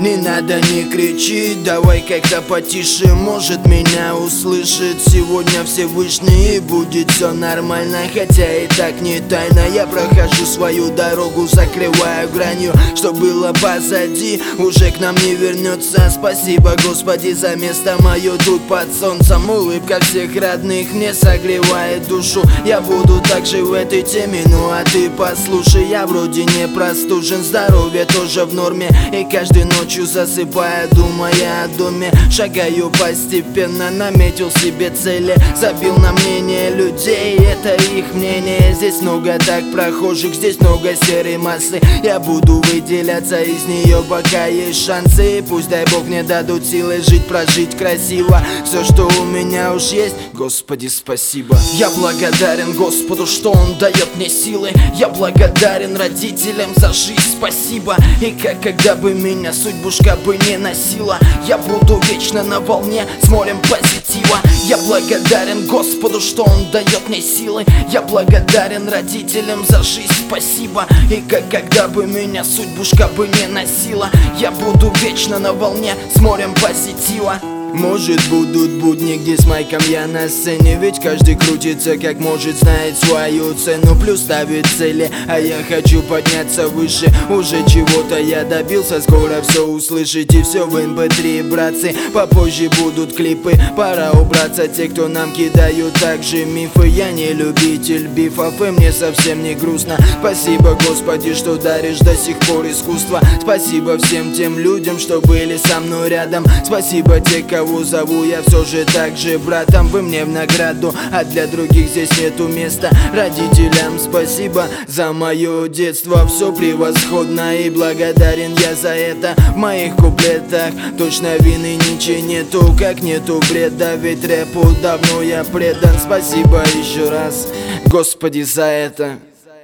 Не надо, не кричи, давай как-то потише, может меня услышит сегодня Всевышний, и будет все нормально. Хотя и так не тайна, я прохожу свою дорогу, закрываю гранью. Что было позади, уже к нам не вернется. Спасибо, Господи, за место мое тут под солнцем. Улыбка всех родных мне согревает душу. Я буду также в этой теме, ну а ты послушай. Я вроде не простужен, здоровье тоже в норме, и каждую ночью засыпая, думая о доме, шагаю постепенно, наметил себе цели, забил на мнение людей, это их мнение. Здесь много так прохожих, здесь много серой массы. Я буду выделяться из нее, пока есть шансы. Пусть, дай Бог, мне дадут силы жить, прожить красиво. Все, что у меня уж есть, Господи, спасибо. Я благодарен Господу, что Он дает мне силы. Я благодарен родителям за жизнь, спасибо. И когда бы меня судьбушка бы не носила, я буду вечно на волне с морем позитива. Я благодарен Господу, что Он дает мне силы. Я благодарен родителям за жизнь, спасибо. И когда бы меня судьбушка бы не носила, я буду вечно на волне с морем позитива. Может, будут будни, где с майком я на сцене, ведь каждый крутится как может, знает свою цену, плюс ставит цели, а я хочу подняться выше. Уже чего-то я добился, скоро все услышите, все в MP3, братцы. Попозже будут клипы, пора убраться, те, кто нам кидают также мифы. Я не любитель бифов, и мне совсем не грустно. Спасибо, Господи, что даришь до сих пор искусство. Спасибо всем тем людям, что были со мной рядом. Спасибо те, кого зову я все же так же братом. Вы мне в награду, а для других здесь нету места. Родителям спасибо за мое детство, все превосходно, и благодарен я за это. В моих куплетах точно вины ничего нету, как нету бреда, ведь рэпу давно я предан. Спасибо еще раз, Господи, за это.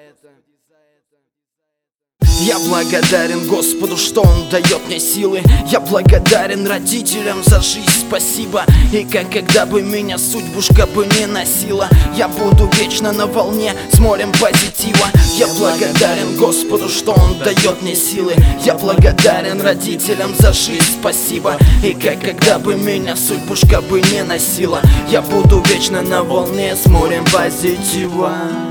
Я благодарен Господу, что Он дает мне силы. Я благодарен родителям за жизнь, спасибо. И когда бы меня судьбушка бы не носила, я буду вечно на волне с морем позитива. Я благодарен Господу, что Он дает мне силы. Я благодарен родителям за жизнь, спасибо. И когда бы меня судьбушка бы не носила, я буду вечно на волне с морем позитива.